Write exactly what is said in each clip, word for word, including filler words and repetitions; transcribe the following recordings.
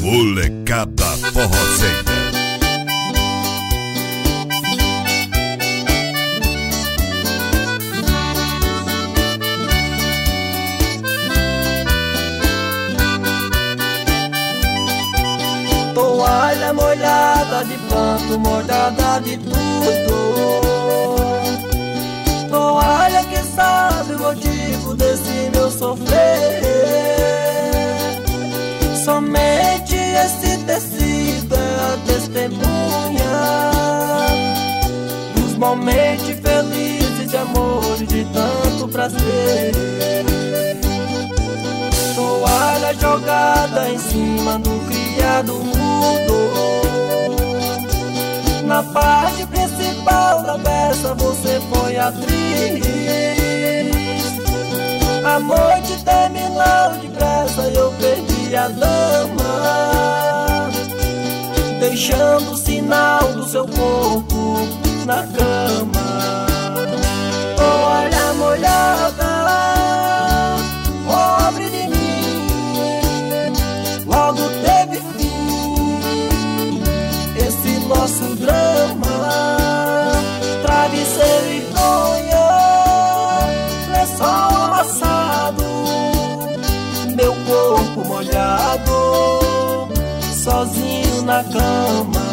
Molecada Forrozeira. Toalha molhada de pranto, molhada de tudo. Toalha que sabe o motivo desse meu sofrer. Somente esse tecido é a testemunha dos momentos felizes de amor e de tanto prazer. Toalha jogada em cima do criado mudo. Na parte principal da peça você foi atriz. A noite terminou depressa e eu perdi a dama, deixando o sinal do seu corpo na cama. Toalha molhada, pobre de mim, logo teve fim esse nosso drama. Travesseiro e fronha, lençol amassado, meu corpo molhado, sozinho na cama.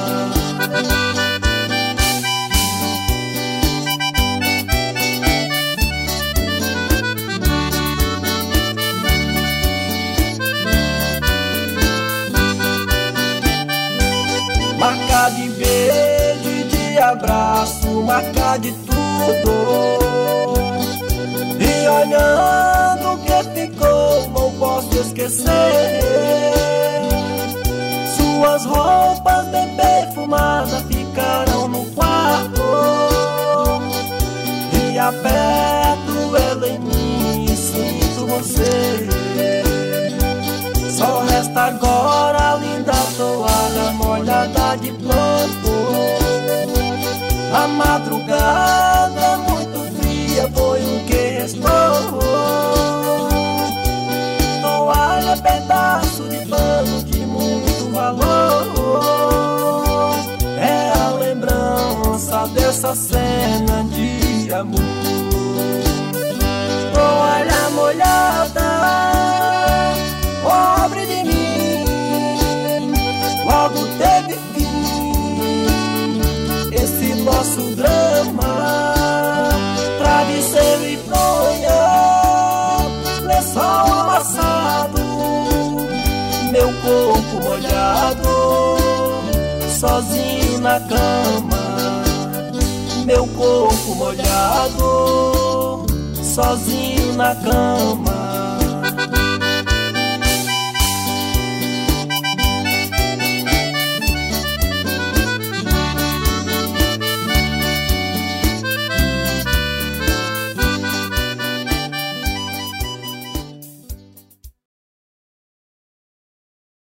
Marca de beijo e de abraço, marca de tudo. E olhando o que ficou, não posso esquecer. Suas roupas bem perfumadas ficaram no quarto. E aperto ela em mim e sinto você. Só resta agora a linda toalha molhada de pranto. A madrugada muito fria foi o que restou. Toalha, pedaço de pano de muito valor. É a lembrança dessa cena de amor. Toalha molhada, pobre de mim, logo teve fim esse nosso drama. Travesseiro e fronha, lençol amassado, meu corpo molhado, sozinho na cama. Meu corpo molhado, sozinho na cama.